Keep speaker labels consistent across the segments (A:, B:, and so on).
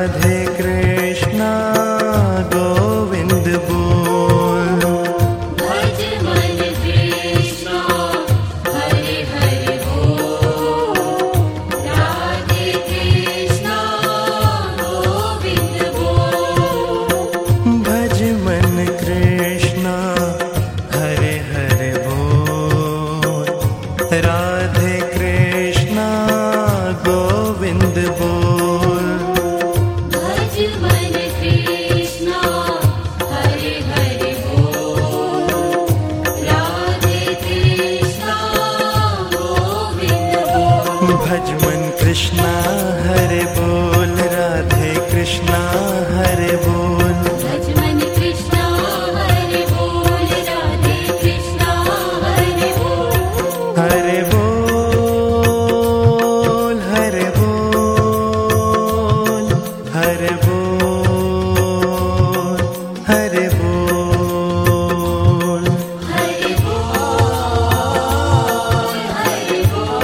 A: राधे कृष्णा गोविंद बोल।
B: भज मन कृष्णा हरे हरे बोल। राधे कृष्णा गोविंद बोल।
A: भज मन कृष्णा हरे हरे बोल। राधे कृष्णा गोविंद बोल।
B: भज मन कृष्णा हरे हरे बोल। राधे कृष्णा गोविंद बोल।
A: भज मन कृष्णा हरे बोल। राधे कृष्णा हरे बोल।
B: भज मन कृष्णा हरे बोल। राधे कृष्णा हरे बोल।
A: हरे बोल हरे बोल हरे बोल हरे बोल।
B: हरे बोल हरे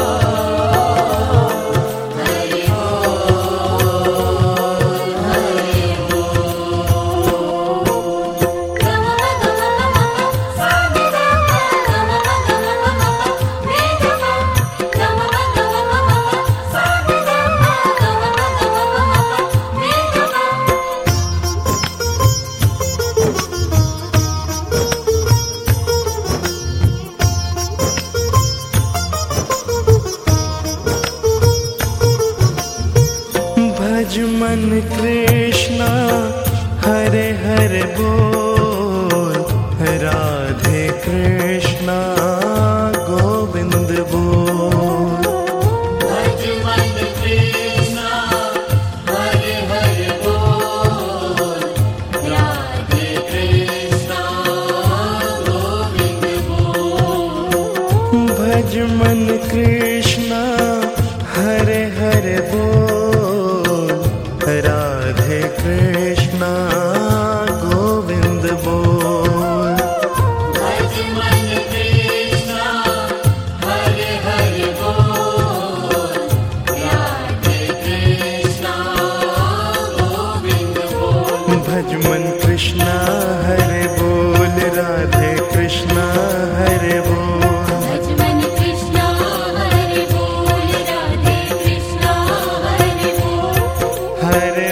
A: भज मन कृष्णा हरे हरे बोल। राधे कृष्णा गोविंद बोल।
B: भज मन कृष्णा हरे हरे बोल। राधे कृष्णा गोविंद बोल।
A: भज मन कृष्णा हरे हरे बोल। राधे कृष्णा गोविंद बोल।
B: भज मन कृष्णा हरे हरे बोल। राधे कृष्णा गोविंद बोल।
A: भज मन कृष्णा हरे बोल। राधे कृष्णा हरे बोल।
B: भज मन कृष्णा हरे बोल। राधे कृष्णा हरे बोल।
A: हरे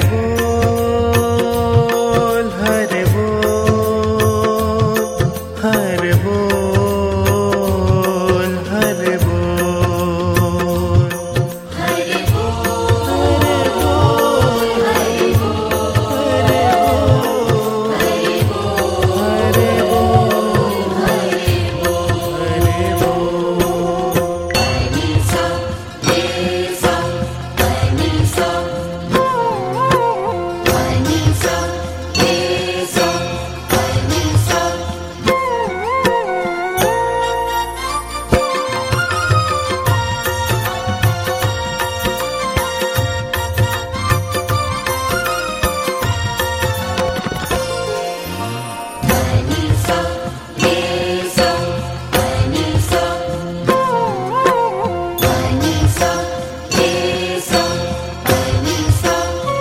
A: बोल हरे बोल हरे बोल हरे बोल।
B: हरे बोल हरे बोल हरे बोल। अनिसा देसा अनिसा अनिसा देसा अनिसा। अनिसा देसा अनिसा अनिसा देसा अनिसा।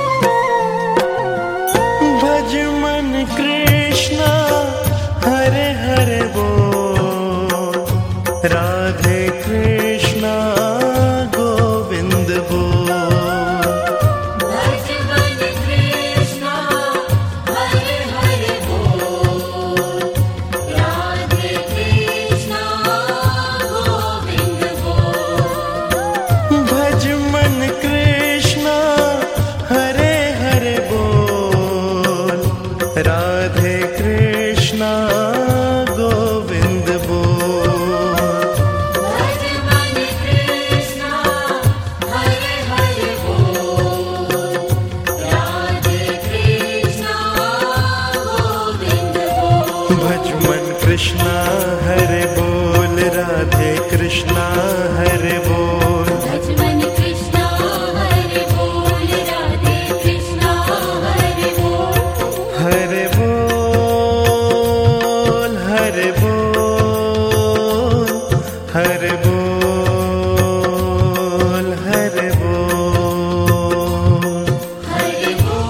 A: भज मन कृष्णा हरे हरे बोल। राधे कृष्णा गोविंद बोल।
B: भज मन कृष्णा हरे हरे बोल। राधे कृष्णा गोविंद बोल।
A: भज मन कृष्णा हरे हरे बोल। राधे कृष्णा गोविंद बोल।
B: भज मन कृष्णा हरे हरे बोल। राधे कृष्णा गोविंद बोल।
A: भज मन कृष्णा हरे बोल। राधे कृष्णा हरे बोल।
B: भज मन कृष्णा हरे बोल। राधे कृष्णा हरे बोल।
A: हरे बोल हरे बोल हरे बोल हरे बोल।
B: हरे बोल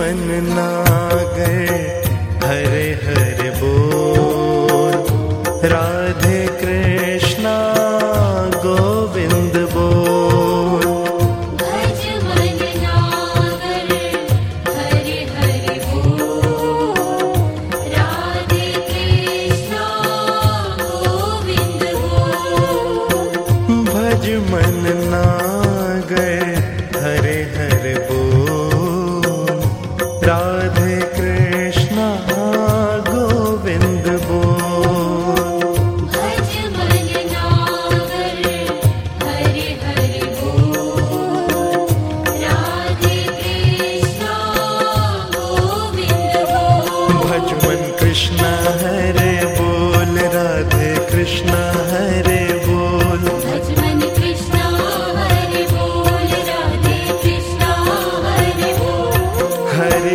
A: मन नागर हरे हरे बोल, राधे कृष्णा गोविंद बोल।
B: भज मन नागर हरे हरे बोल, राधे कृष्णा गोविंद बोल।
A: भज मन नागर हरे हरे बोल, राधे कृष्णा गोविंद बोल।
B: भज मन नागर हरे हरे बोल, राधे कृष्णा गोविंद बोल।
A: भज मन कृष्णा हरे बोल, राधे कृष्णा हरे बोल।
B: भज मन कृष्णा हरे बोल, राधे कृष्णा हरे बोल।
A: हरि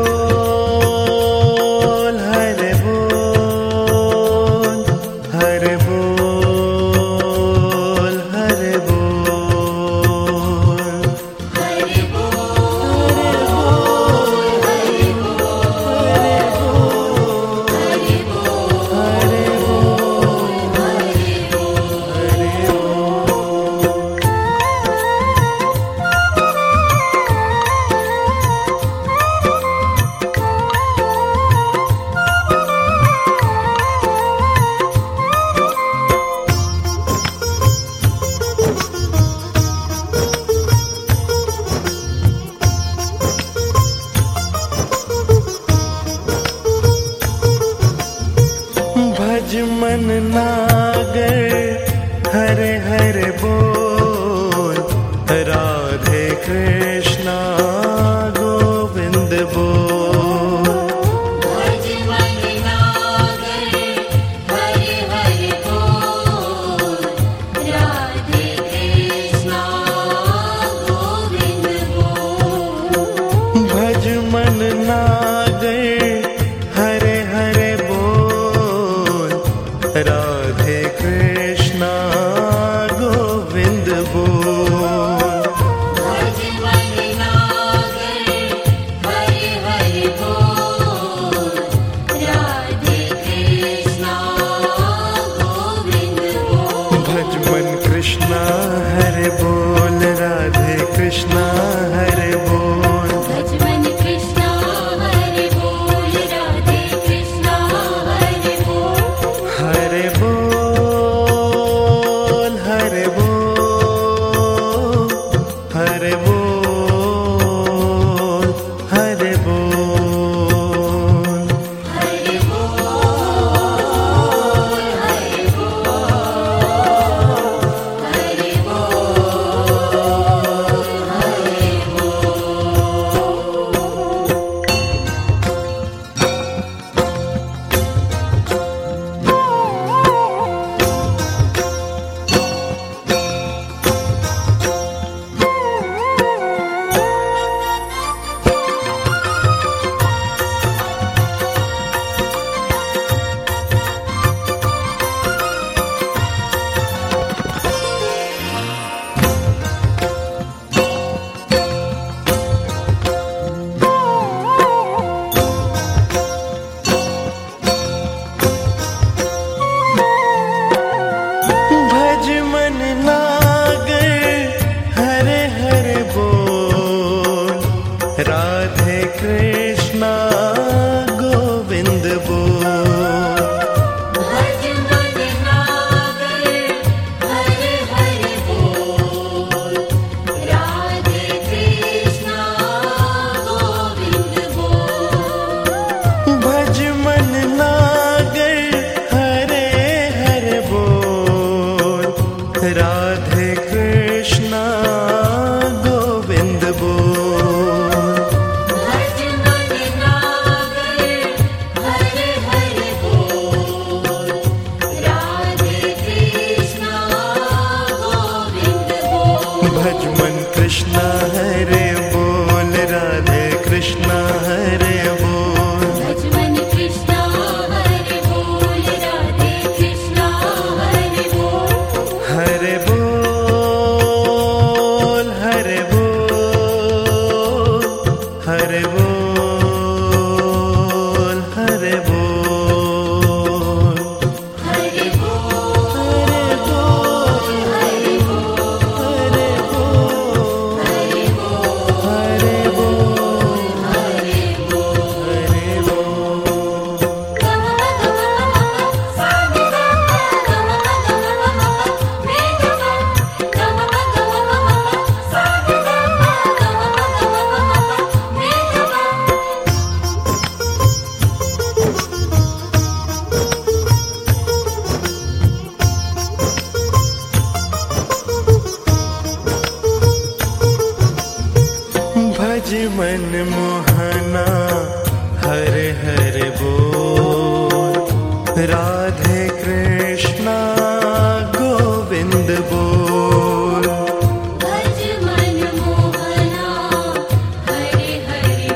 A: बोल, हरि बोल, हरि बोल, हरि बोल।
B: हरि बोल, हरि बोल, हरि बोल, हरि
A: भज मन नागर हरे हरे बोल, राधे कृष्णा गोविंद बोल।
B: भज मन नागर हरे हरे बोल, राधे कृष्णा गोविंद बोल।
A: भज मन नागर हरे हरे बोल, राधे कृष्णा गोविंद बोल।
B: भज मन नागर हरे हरे बोल, राधे कृष्णा गोविंद बोल।
A: भज मन कृष्णा हरे बोल, राधे कृष्णा हरे बोल।
B: भज मन कृष्णा हरे बोल, राधे कृष्णा हरे बोल।
A: हरे बोल, हरे बोल, हरे बोल, हरे बोल।
B: हरि बोल, हरि
A: हरे बोल, मन मोहना हरे हरे बोल, राधे कृष्णा गोविंद बोल।
B: भज मन मोहना हरे हरे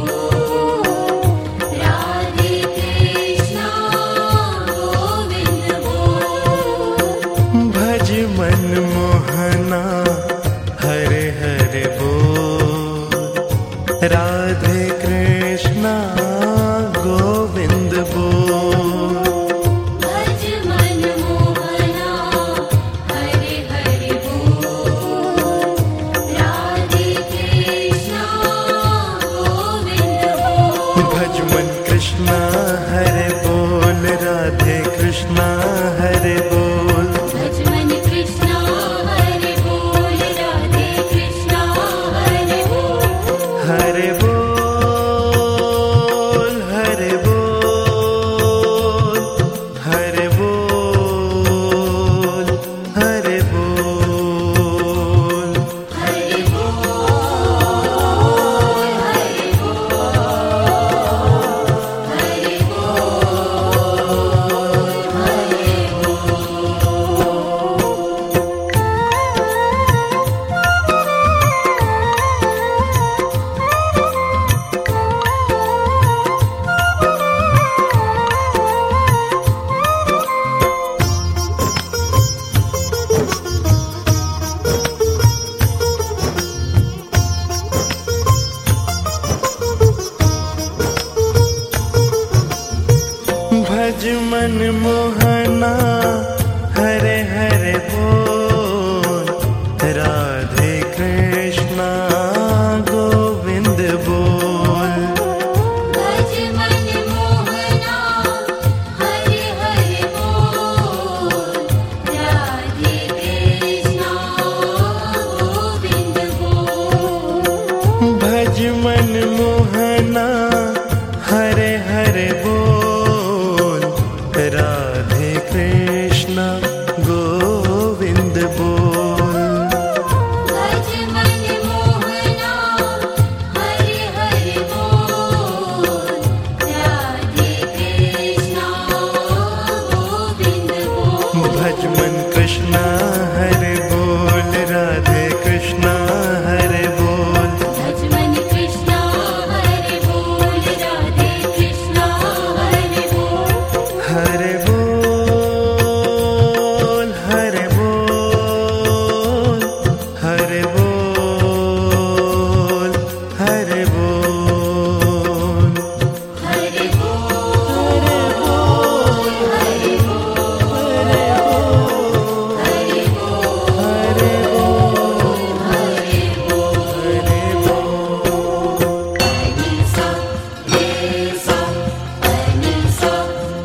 B: बोल, राधे कृष्णा गोविंद बोल।
A: भज मन मोहना हरे हरे बोल, राधे कृष्णा गोविंद बोल।
B: भज मन मोहना हरे हरे बोल, राधे कृष्णा गोविंद बोल।
A: भज मन कृष्णा हरे बोल, राधे कृष्णा हरे बोल।
B: भज मन कृष्णा हरे बोल, राधे कृष्णा हरे बोल।
A: हरे बोल, हरे बोल, हरे बोल, हरे बोल।
B: हरे बोल, हरे
A: भज मन मोहना हरे हरे बोल, राधे कृष्णा गोविंद बोल।
B: भज मन मोहना हरे हरे बोल, राधे कृष्णा गोविंद बोल।
A: भज मन मोहना हरे हरे बोल, राधे कृष्णा गोविंद बोल।
B: भज मन मोहना हरे हरे बोल, राधे कृष्णा गोविंद बोल।
A: भज मन कृष्णा हरे बोल, राधे कृष्णा हरे बोल।
B: भज मन कृष्णा हरे बोल, राधे कृष्णा हरे बोल।
A: हरे बोल, हरे बोल, हरे बोल, हरे बोल।
B: हरे बोल, हरे बोल, हरे बोल, हरे बोल, हरे बोल। अनी सा रे सा, अनी सा,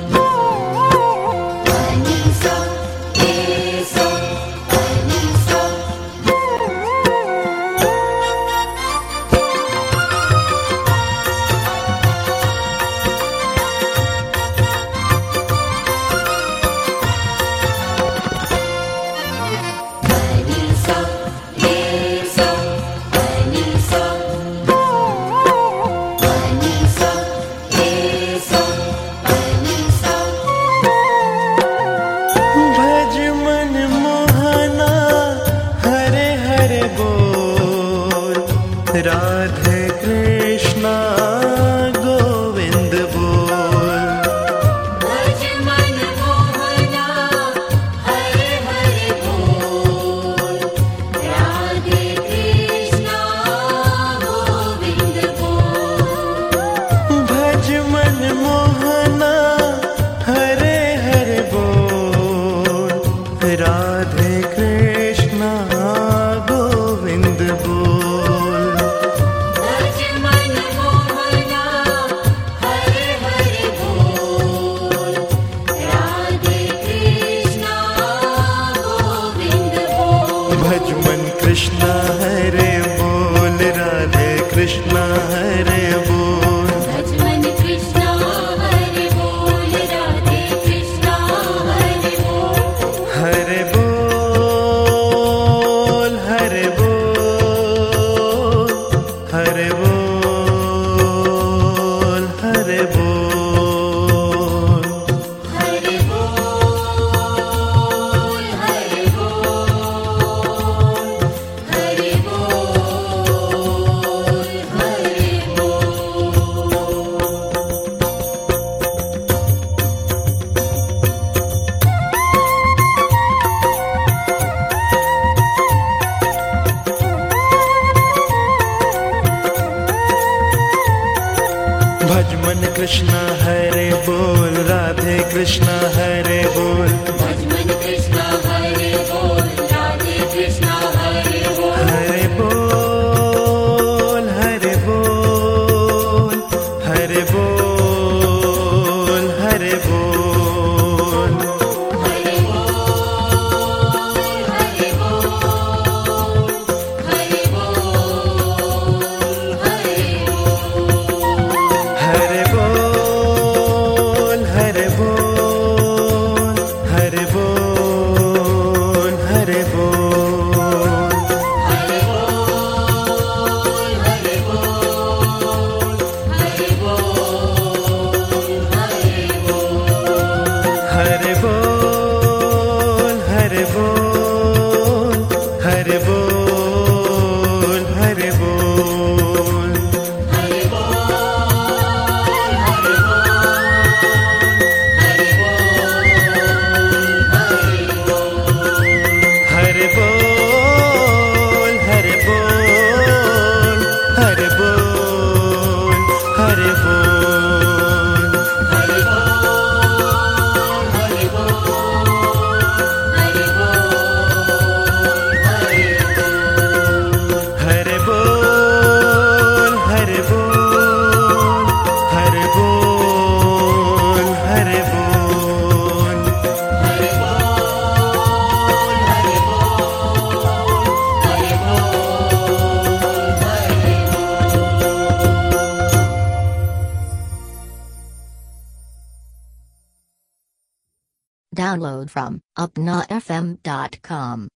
B: अनी सा रे सा, अनी सा। अनी सा रे सा, अनी सा, अनी सा रे सा, अनी सा।
A: भज मन मोहना हरे हरे बोल, राधे कृष्णा गोविंद बोल।
B: भज मन मोहना हरे हरे बोल, राधे कृष्णा गोविंद बोल।
A: भज मन मोहना हरे हरे बोल, राधे कृष्णा गोविंद बोल।
B: भज मन मोहना हरे हरे बोल, राधे कृष्णा गोविंद बोल।
A: भज मन कृष्णा हरे बोल, राधे कृष्णा हरे बोल।
B: भज मन कृष्णा हरे बोल, राधे कृष्णा हरे बोल।
A: हरे बोल, हरे बोल, हरे बोल, कृष्णा हरे बोल, राधे कृष्णा हरे बोल,
B: भज मन कृष्णा हरे बोल, राधे कृष्णा हरे बोल।
A: हरे बोल हरे बोल, हरे बोल हरे बोल,
B: हरे बोल, हरे बोल, हरे बोल, हरे बोल।
A: हरे बोल हरे बोल, हरे बोल हरे बोल,
B: हरे बोल, हरे बोल, हरे बोल, हरे बोल, हरे बोल, हरे बोल, हरे बोल, हरे बोल, हरे बोल, हरे बोल, हरे बोल, हरे बोल,
C: Download from upnafm.com.